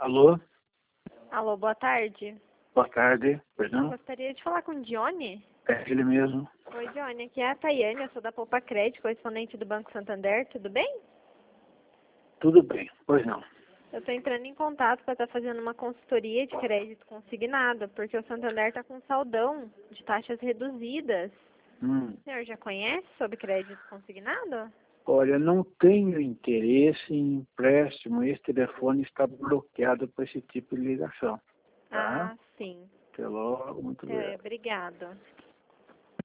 Alô? Alô, boa tarde. Boa tarde. Perdão? Gostaria de falar com o Johnny. É ele mesmo. Oi, Johnny. Aqui é a Tayane, eu sou da Poupa Crédito, correspondente do Banco Santander. Tudo bem? Tudo bem. Pois não. Eu estou entrando em contato para estar fazendo uma consultoria de crédito consignado, porque o Santander está com saldão de taxas reduzidas. O senhor já conhece sobre crédito consignado? Olha, não tenho interesse em empréstimo. Esse telefone está bloqueado para esse tipo de ligação. Tá? Ah, sim. Até logo. Muito obrigado. Obrigada.